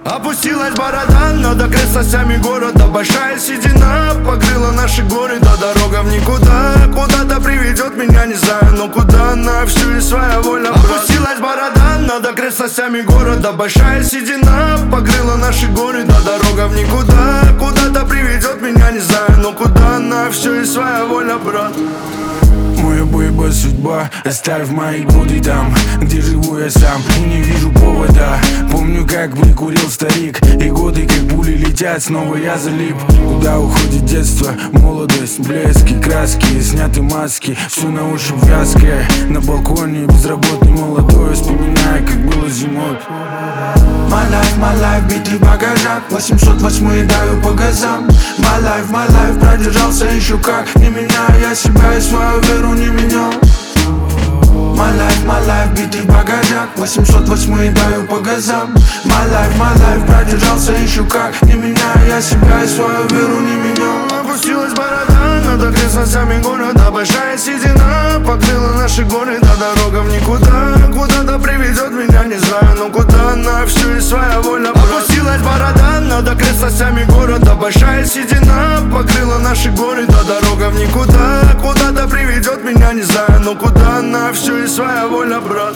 Опустилась борода над окрестностями города. Большая седина покрыла наши горы. Да дорога в никуда, куда-то приведет меня, не знаю, но куда. На всю и своя воля, брат. Опустилась борода над окрестностями города. Большая седина покрыла наши горы. Да дорога в никуда, куда-то приведет меня, не знаю, но куда. На всю и своя воля, брат. Моя боеба судьба, оставь мои годы там, где живу я сам и не вижу повода. Помню, как выкурил старик, и годы как пули летят, снова я залип. Куда уходит детство, молодость, блески, краски, сняты маски, все на ощупь вязкое. На балконе безработный молодой, вспоминаю, как было зимой. My life, битый багажак, 808 даю по газам. My life, продержался еще как. Не меняю я себя и свою веру не менял. My life, битый багажак, 808 даю по газам. My life, продержался еще как. Не меняю я себя и свою веру не менял. Опустилась борода над окрестностями города. Большая седина покрыла наши горы. Да дорога в никуда, куда-то приведет меня, не знаю, но куда. На всю и своя воля, брат. Опустилась борода над окрестностями города. Большая седина покрыла наши горы. Да дорога в никуда, куда-то приведет меня, не знаю, но куда. На всю и своя воля, брат.